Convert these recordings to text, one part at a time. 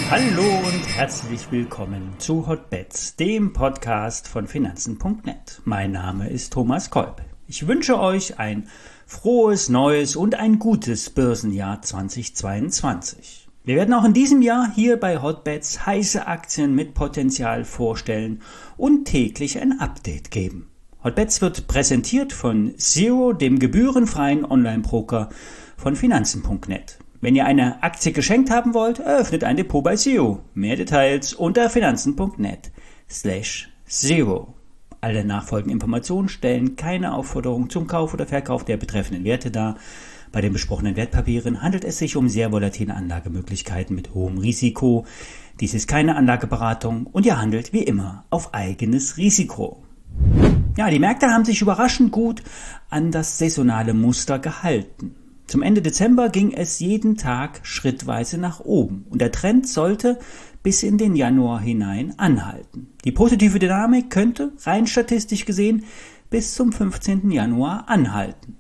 Hallo und herzlich willkommen zu Hotbets, dem Podcast von Finanzen.net. Mein Name ist Thomas Kolb. Ich wünsche euch ein frohes, neues und ein gutes Börsenjahr 2022. Wir werden auch in diesem Jahr hier bei Hotbets heiße Aktien mit Potenzial vorstellen und täglich ein Update geben. Hotbets wird präsentiert von Zero, dem gebührenfreien Online-Broker von Finanzen.net. Wenn ihr eine Aktie geschenkt haben wollt, eröffnet ein Depot bei Zero. Mehr Details unter finanzen.net/Zero. Alle nachfolgenden Informationen stellen keine Aufforderung zum Kauf oder Verkauf der betreffenden Werte dar. Bei den besprochenen Wertpapieren handelt es sich um sehr volatile Anlagemöglichkeiten mit hohem Risiko. Dies ist keine Anlageberatung und ihr handelt wie immer auf eigenes Risiko. Ja, die Märkte haben sich überraschend gut an das saisonale Muster gehalten. Zum Ende Dezember ging es jeden Tag schrittweise nach oben und der Trend sollte bis in den Januar hinein anhalten. Die positive Dynamik könnte, rein statistisch gesehen, bis zum 15. Januar anhalten.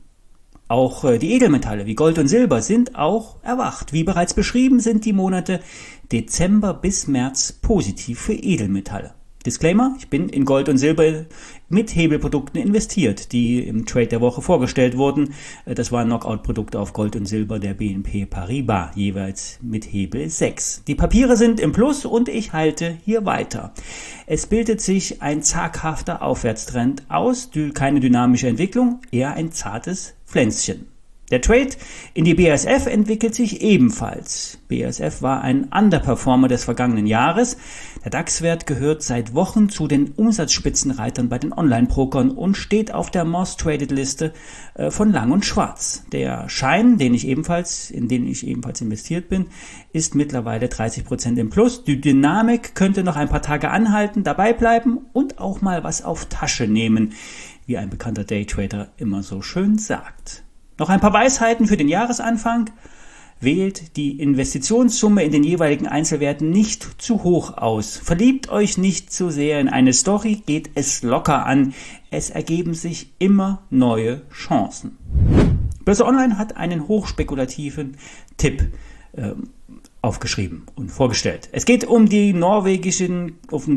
Auch die Edelmetalle wie Gold und Silber sind auch erwacht. Wie bereits beschrieben sind die Monate Dezember bis März positiv für Edelmetalle. Disclaimer, ich bin in Gold und Silber mit Hebelprodukten investiert, die im Trade der Woche vorgestellt wurden. Das waren Knockout-Produkte auf Gold und Silber der BNP Paribas, jeweils mit Hebel 6. Die Papiere sind im Plus und ich halte hier weiter. Es bildet sich ein zaghafter Aufwärtstrend aus, keine dynamische Entwicklung, eher ein zartes Pflänzchen. Der Trade in die BASF entwickelt sich ebenfalls. BASF war ein Underperformer des vergangenen Jahres. Der DAX-Wert gehört seit Wochen zu den Umsatzspitzenreitern bei den Online-Brokern und steht auf der Most Traded Liste von Lang und Schwarz. Der Schein, in den ich ebenfalls investiert bin, ist mittlerweile 30% im Plus. Die Dynamik könnte noch ein paar Tage anhalten, dabei bleiben und auch mal was auf Tasche nehmen, wie ein bekannter Daytrader immer so schön sagt. Noch ein paar Weisheiten für den Jahresanfang. Wählt die Investitionssumme in den jeweiligen Einzelwerten nicht zu hoch aus. Verliebt euch nicht zu sehr in eine Story, geht es locker an. Es ergeben sich immer neue Chancen. Börse Online hat einen hochspekulativen Tipp aufgeschrieben und vorgestellt. Es geht um den norwegischen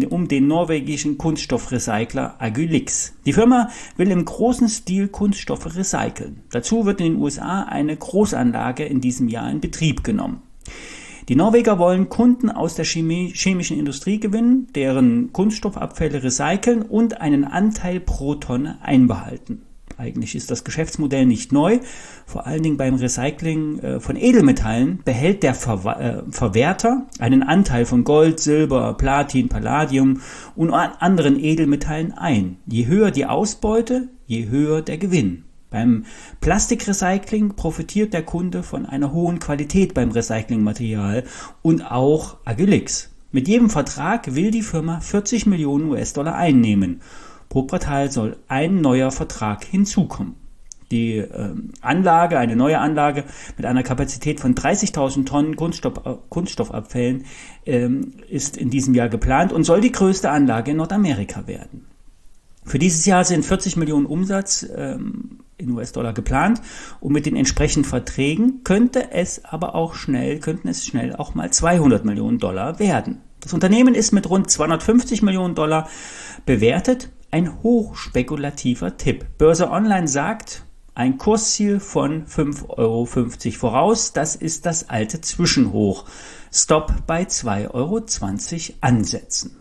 Kunststoffrecycler Agilyx. Die Firma will im großen Stil Kunststoffe recyceln. Dazu wird in den USA eine Großanlage in diesem Jahr in Betrieb genommen. Die Norweger wollen Kunden aus der chemischen Industrie gewinnen, deren Kunststoffabfälle recyceln und einen Anteil pro Tonne einbehalten. Eigentlich ist das Geschäftsmodell nicht neu. Vor allen Dingen beim Recycling von Edelmetallen behält der Verwerter einen Anteil von Gold, Silber, Platin, Palladium und anderen Edelmetallen ein. Je höher die Ausbeute, je höher der Gewinn. Beim Plastikrecycling profitiert der Kunde von einer hohen Qualität beim Recyclingmaterial und auch Agilyx. Mit jedem Vertrag will die Firma 40 Millionen US-Dollar einnehmen. Pro Quartal soll ein neuer Vertrag hinzukommen. Die eine neue Anlage mit einer Kapazität von 30.000 Tonnen Kunststoffabfällen ist in diesem Jahr geplant und soll die größte Anlage in Nordamerika werden. Für dieses Jahr sind 40 Millionen Umsatz in US-Dollar geplant und mit den entsprechenden Verträgen könnten es schnell auch mal 200 Millionen Dollar werden. Das Unternehmen ist mit rund 250 Millionen Dollar bewertet. Ein hochspekulativer Tipp. Börse Online sagt, ein Kursziel von 5,50 Euro voraus. Das ist das alte Zwischenhoch. Stop bei 2,20 Euro ansetzen.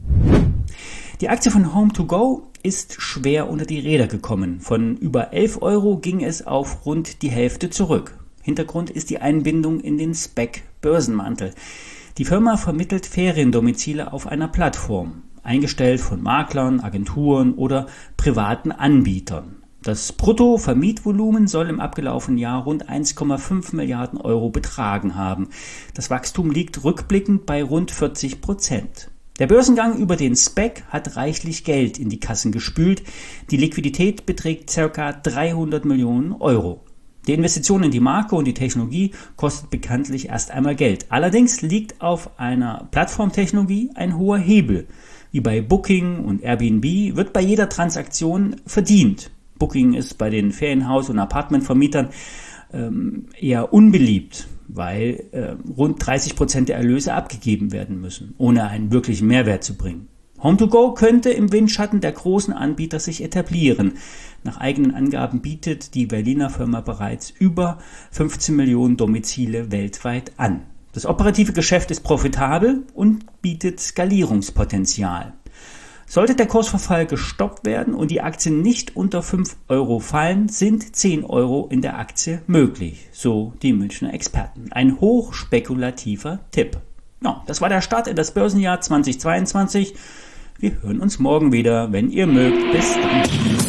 Die Aktie von Home2Go ist schwer unter die Räder gekommen. Von über 11 Euro ging es auf rund die Hälfte zurück. Hintergrund ist die Einbindung in den SPAC-Börsenmantel. Die Firma vermittelt Feriendomizile auf einer Plattform, eingestellt von Maklern, Agenturen oder privaten Anbietern. Das Bruttovermietvolumen soll im abgelaufenen Jahr rund 1,5 Milliarden Euro betragen haben. Das Wachstum liegt rückblickend bei rund 40%. Der Börsengang über den SPAC hat reichlich Geld in die Kassen gespült. Die Liquidität beträgt ca. 300 Millionen Euro. Die Investition in die Marke und die Technologie kostet bekanntlich erst einmal Geld. Allerdings liegt auf einer Plattformtechnologie ein hoher Hebel. Wie bei Booking und Airbnb wird bei jeder Transaktion verdient. Booking ist bei den Ferienhaus- und Apartmentvermietern eher unbeliebt. weil rund 30% der Erlöse abgegeben werden müssen, ohne einen wirklichen Mehrwert zu bringen. Home2Go könnte im Windschatten der großen Anbieter sich etablieren. Nach eigenen Angaben bietet die Berliner Firma bereits über 15 Millionen Domizile weltweit an. Das operative Geschäft ist profitabel und bietet Skalierungspotenzial. Sollte der Kursverfall gestoppt werden und die Aktien nicht unter 5 Euro fallen, sind 10 Euro in der Aktie möglich, so die Münchner Experten. Ein hochspekulativer Tipp. Ja, das war der Start in das Börsenjahr 2022. Wir hören uns morgen wieder, wenn ihr mögt. Bis dann.